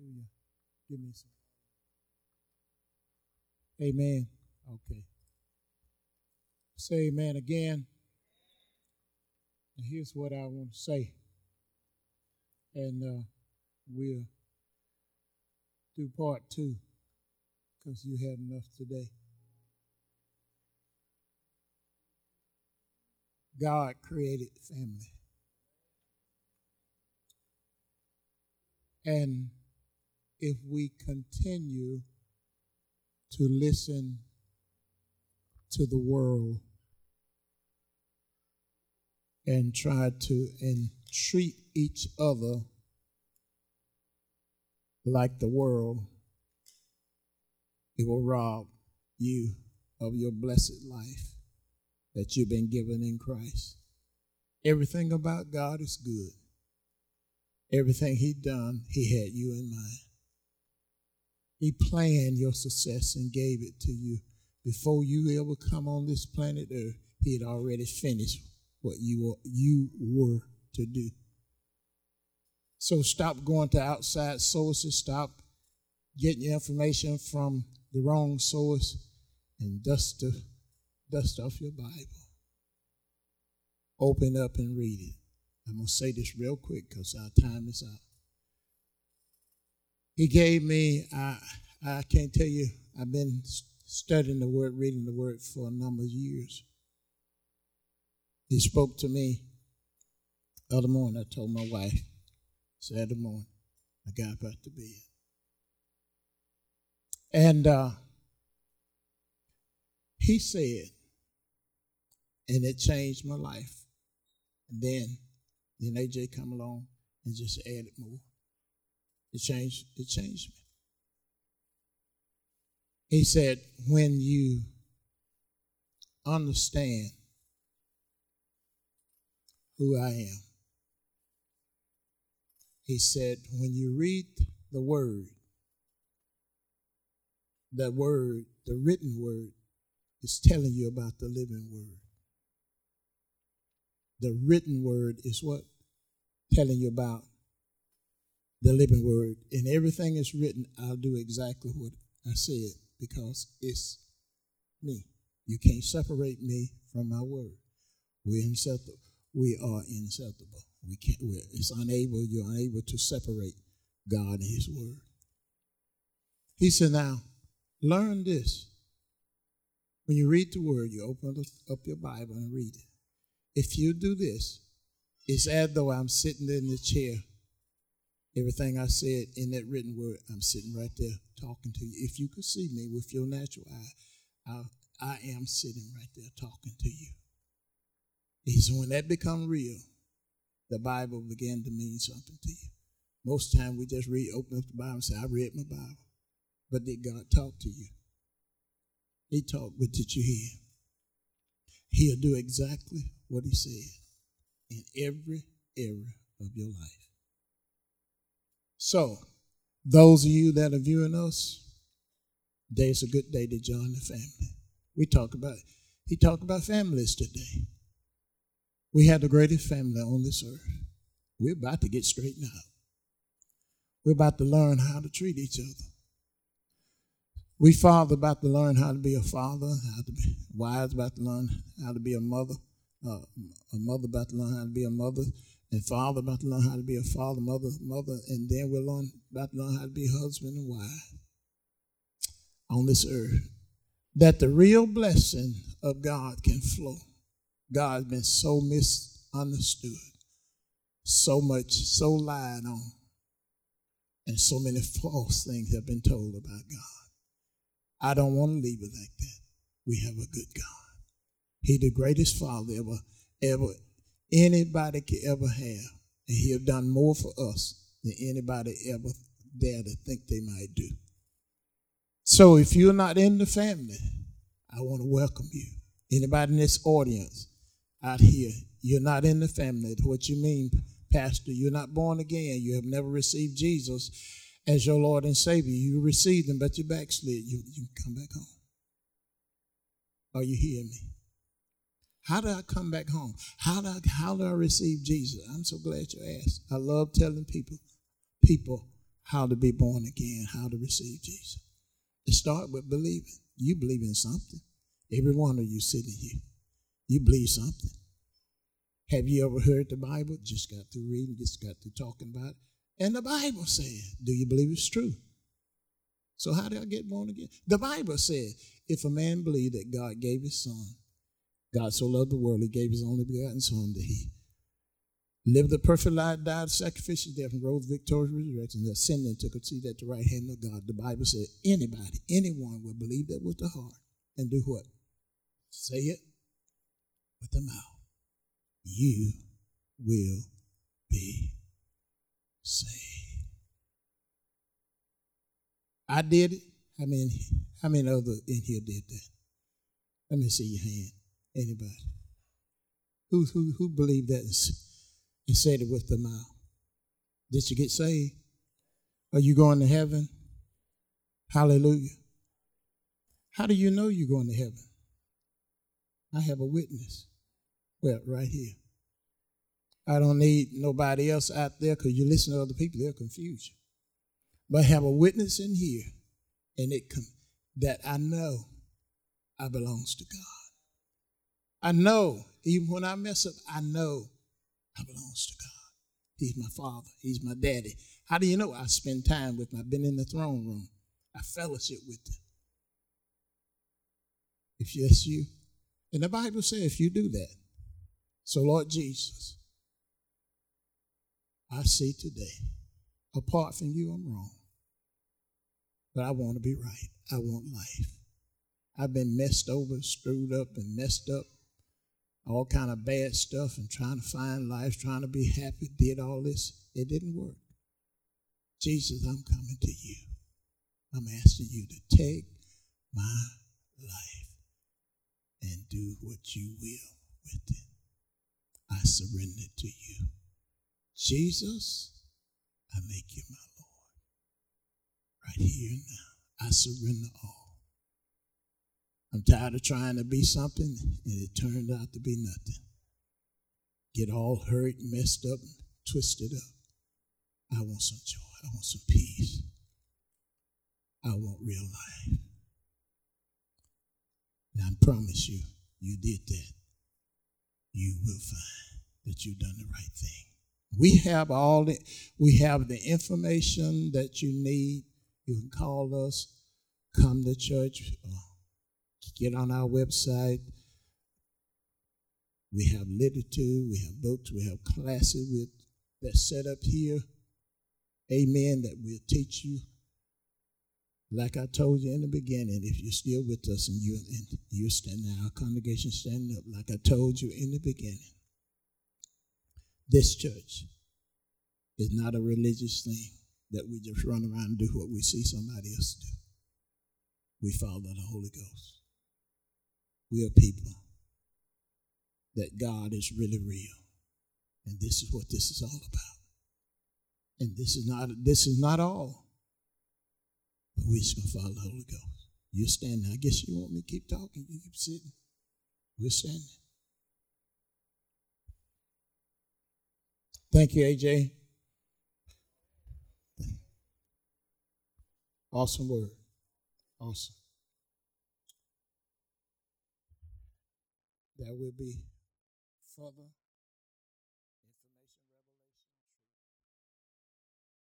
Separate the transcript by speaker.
Speaker 1: Hallelujah. Give me some. Amen. Okay. Say amen again. And here's what I want to say. And we'll do part two because you had enough today. God created family. And if we continue to listen to the world and try to treat each other like the world, it will rob you of your blessed life that you've been given in Christ. Everything about God is good. Everything He done, He had you in mind. He planned your success and gave it to you. Before you ever come on this planet Earth, He had already finished what you were to do. So stop going to outside sources. Stop getting your information from the wrong source and dust off your Bible. Open up and read it. I'm going to say this real quick because our time is out. He gave me, I can't tell you, I've been studying the Word, reading the Word for a number of years. He spoke to me the other morning. I told my wife, Saturday morning, I got back to bed. And he said, and it changed my life. And then AJ come along and just added more. It changed me. He said, when you understand who I am, he said, when you read the word, the written word is telling you about the living word. The written word is what? Telling you about the living word. And everything is written, I'll do exactly what I said because it's me. You can't separate me from my word. We're inseparable. We are inseparable. You're unable to separate God and His word. He said, now, learn this. When you read the word, you open up your Bible and read it. If you do this, it's as though I'm sitting in the chair. Everything I said in that written word, I'm sitting right there talking to you. If you could see me with your natural eye, I am sitting right there talking to you. He said, when that becomes real, the Bible began to mean something to you. Most of the time we just open up the Bible and say, I read my Bible. But did God talk to you? He talked, but did you hear? He'll do exactly what He said in every area of your life. So, those of you that are viewing us, today's a good day to join the family. He talked about families today. We have the greatest family on this earth. We're about to get straightened out. We're about to learn how to treat each other. We fathers about to learn how to be a father, how to be wives about to learn how to be a mother about to learn how to be a mother, and father about to learn how to be a father, mother, and then we're about to learn how to be husband and wife on this earth. That the real blessing of God can flow. God has been so misunderstood, so lied on, and so many false things have been told about God. I don't want to leave it like that. We have a good God. He's the greatest Father ever anybody could ever have. And He have done more for us than anybody ever dare to think they might do. So if you're not in the family, I want to welcome you. Anybody in this audience out here, you're not in the family. What you mean, Pastor? You're not born again. You have never received Jesus as your Lord and Savior. You received Him, but you backslid. You can come back home. Are you hearing me? How did I come back home? How did I receive Jesus? I'm so glad you asked. I love telling people how to be born again, how to receive Jesus. It starts with believing. You believe in something. Every one of you sitting here, you believe something. Have you ever heard the Bible? Just got through reading, just got through talking about it. And the Bible says, do you believe it's true? So how did I get born again? The Bible says, if a man believe that God gave his son, God so loved the world, he gave his only begotten son that he lived a perfect life, died a sacrificial death, and rose victorious resurrection, and ascended and took a seat at the right hand of God. The Bible said anybody, anyone will believe that with the heart and do what? Say it with the mouth. You will be saved. I did it. How many others in here did that? Let me see your hand. Anybody? Who believed that and said it with the mouth? Did you get saved? Are you going to heaven? Hallelujah. How do you know you're going to heaven? I have a witness. Well, right here. I don't need nobody else out there because you listen to other people, they'll confuse you. But I have a witness in here, and that I know I belongs to God. I know, even when I mess up, I know I belongs to God. He's my father. He's my daddy. How do you know? I spend time with him. I've been in the throne room. I fellowship with him. If that's you. And the Bible says if you do that. So, Lord Jesus, I see today, apart from you, I'm wrong. But I want to be right. I want life. I've been messed over, screwed up, and messed up. All kind of bad stuff and trying to find life, trying to be happy, did all this. It didn't work. Jesus, I'm coming to you. I'm asking you to take my life and do what you will with it. I surrender it to you. Jesus, I make you my Lord. Right here and now, I surrender all. I'm tired of trying to be something, and it turned out to be nothing. Get all hurt, messed up, twisted up. I want some joy. I want some peace. I want real life. And I promise you, you did that. You will find that you've done the right thing. We have the information that you need. You can call us, come to church, get on our website. We have literature, we have books, we have classes that's set up here. Amen, that will teach you. Like I told you in the beginning, if you're still with us and you're standing, our congregation standing up, like I told you in the beginning, this church is not a religious thing that we just run around and do what we see somebody else do. We follow the Holy Ghost. We are people that God is really real. And this is what this is all about. And this is not all. But we're just going to follow the Holy Ghost. You're standing. I guess you want me to keep talking. You keep sitting. We're standing. Thank you, AJ. Awesome word. Awesome. There will be further